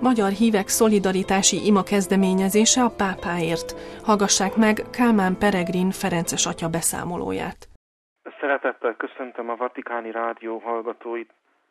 Magyar Hívek Szolidaritási Ima kezdeményezése a pápáért. Hallgassák meg Kálmán Peregrin ferences atya beszámolóját. Szeretettel köszöntöm a Vatikáni Rádió hallgatóit.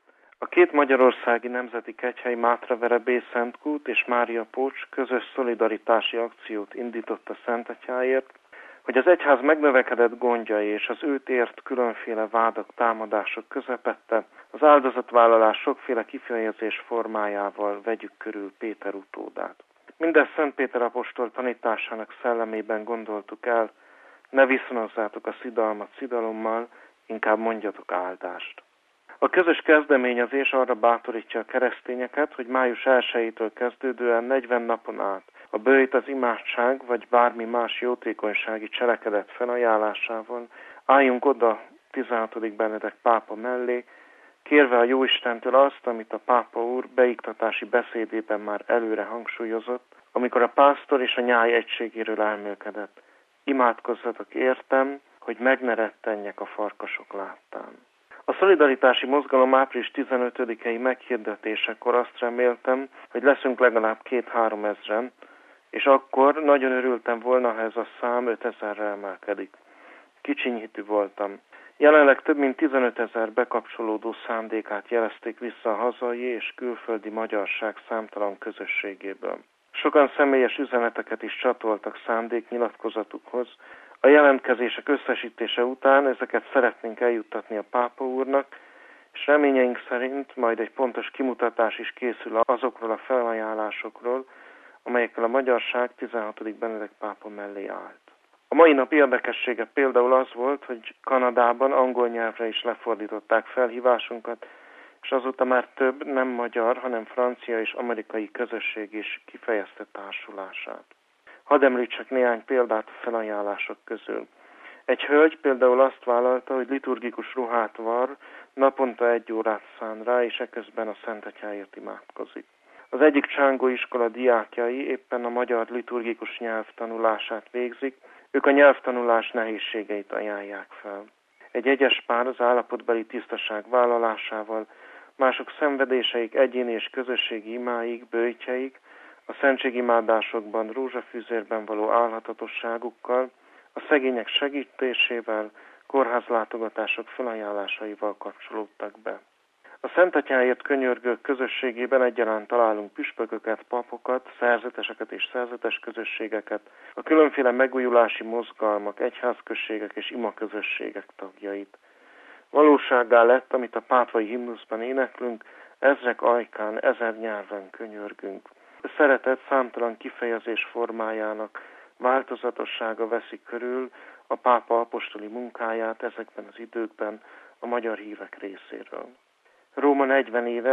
A két magyarországi nemzeti kegyhely, Mátraverebé Szentkút és Mária Pócs közös szolidaritási akciót indított a Szentatyáért, hogy az egyház megnövekedett gondjai és az őt ért különféle vádak, támadások közepette az áldozatvállalás sokféle kifejezés formájával vegyük körül Péter utódát. Mindezt Szent Péter apostol tanításának szellemében gondoltuk el, ne viszonozzátok a szidalmat szidalommal, inkább mondjatok áldást. A közös kezdeményezés arra bátorítja a keresztényeket, hogy május 1-től kezdődően 40 napon át a böjt, az imádság vagy bármi más jótékonysági cselekedet felajánlásával álljunk oda 16. Benedek pápa mellé, kérve a Jóistentől azt, amit a pápa úr beiktatási beszédében már előre hangsúlyozott, amikor a pásztor és a nyáj egységéről elmélkedett. Imádkozzatok értem, hogy meg ne rettenjek a farkasok láttán. A szolidaritási mozgalom április 15-i meghirdetésekor azt reméltem, hogy leszünk legalább 2-3 ezren, és akkor nagyon örültem volna, ha ez a szám 5000-re emelkedik. Kicsiny hitű voltam. Jelenleg több mint 15 000 bekapcsolódó szándékát jelezték vissza a hazai és külföldi magyarság számtalan közösségéből. Sokan személyes üzeneteket is csatoltak szándéknyilatkozatukhoz. A jelentkezések összesítése után ezeket szeretnénk eljuttatni a pápa úrnak, és reményeink szerint majd egy pontos kimutatás is készül azokról a felajánlásokról, amelyekkel a magyarság 16. Benedek pápa mellé állt. A mai nap érdekessége például az volt, hogy Kanadában angol nyelvre is lefordították felhívásunkat, és azóta már több nem magyar, hanem francia és amerikai közösség is kifejezte társulását. Hadd említsek néhány példát a felajánlások közül. Egy hölgy például azt vállalta, hogy liturgikus ruhát var, naponta 1 órát szán rá, és eközben a Szentatyáért imádkozik. Az egyik Csángó iskola diákjai éppen a magyar liturgikus nyelv tanulását végzik, ők a nyelvtanulás nehézségeit ajánlják fel. Egy egyes pár az állapotbeli tisztaság vállalásával, mások szenvedéseik egyéni és közösségi imáig, böjtjeik, a szentségimádásokban, rózsafűzérben való állhatatosságukkal, a szegények segítésével, kórházlátogatások felajánlásaival kapcsolódtak be. A Szentatyáért könyörgők közösségében egyaránt találunk püspököket, papokat, szerzeteseket és szerzetes közösségeket, a különféle megújulási mozgalmak, egyházközségek és imaközösségek tagjait. Valósággá lett, amit a pápai himnuszban éneklünk, ezrek ajkán, 1000 nyelven könyörgünk. A szeretet számtalan kifejezés formájának változatossága veszi körül a pápa apostoli munkáját ezekben az időkben a magyar hívek részéről. Róma 40 éve,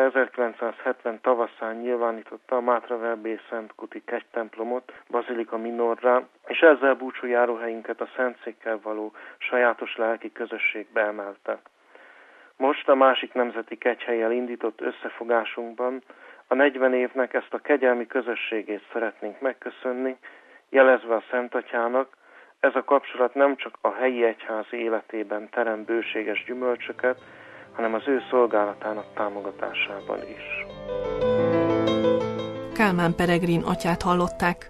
1970 tavaszán nyilvánította a Mátraverebé Szentkuti kegytemplomot, Bazilika Minorrá, és ezzel búcsújáróhelyünket a Szentszékkel való sajátos lelki közösségbe emelte. Most a másik nemzeti kegyhellyel indított összefogásunkban a 40 évnek ezt a kegyelmi közösségét szeretnénk megköszönni, jelezve a Szentatyának, ez a kapcsolat nem csak a helyi egyházi életében terem bőséges gyümölcsöket, hanem az ő szolgálatának támogatásában is. Kálmán Peregrin atyát hallották.